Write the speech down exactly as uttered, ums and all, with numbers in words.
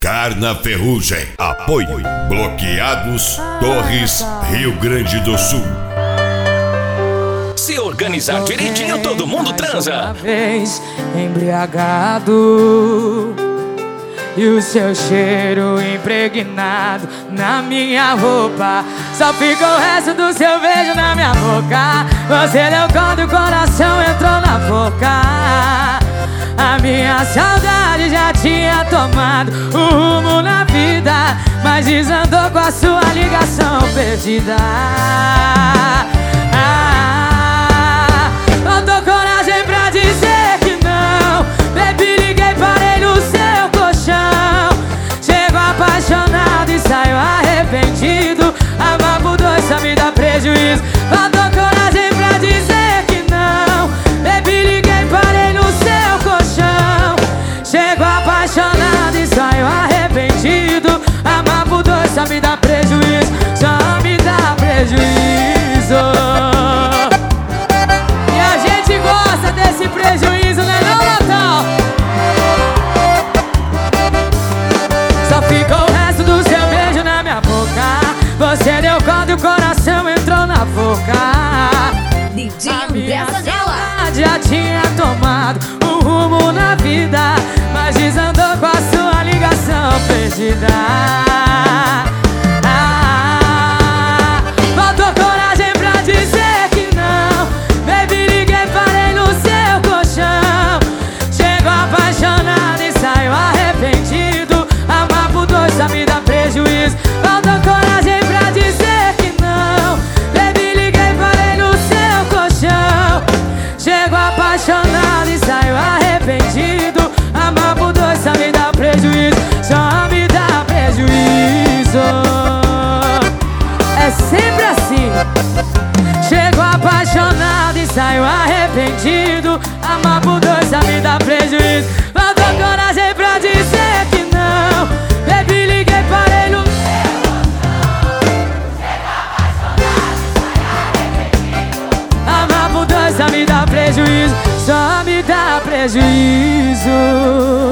Carna Ferrugem. Apoio Bloqueados Torres, Rio Grande do Sul. Se organizar direitinho, todo mundo transa. Uma vez embriagado e o seu cheiro impregnado na minha roupa. Só fica o resto do seu beijo na minha boca. Você deu quando o coração entrou na boca. A minha saudade já tinha tomado o rumo na vida, mas desandou com a sua ligação perdida. Ah, faltou coragem pra dizer que não. Baby, liguei, parei no seu colchão. Chego apaixonado e saio arrependido. Amar por dois só me dá prejuízo. Faltou coragem pra dizer que não. Baby, liguei, parei no seu colchão. Chego apaixonado e saio arrependido. Amar por dois só me dá prejuízo. Só me dá prejuízo. E a gente gosta desse prejuízo, né não, Natal? Só fica o resto do seu beijo na minha boca. Você deu quando o coração entrou na boca. D J A minha André Zanella saudade já tinha tomado um rumo na vida, mas desandou com a sua ligação perdida. Ah, faltou coragem pra dizer que não. Baby, liguei, parei no seu colchão. Chego apaixonado e saio arrependido. Amar por dois só me dá prejuízo. Faltou coragem pra dizer que não. Baby, liguei, parei no seu colchão. Chego apaixonado e saio arrependido. Amar por dois só me dá prejuízo. Só me dá prejuízo. É sempre assim. Chego apaixonado e saio arrependido. Amar por dois só me dá prejuízo. Faltou coragem pra dizer que não. Baby, liguei, parei no amar por dois só me dá prejuízo. Só me dá prejuízo.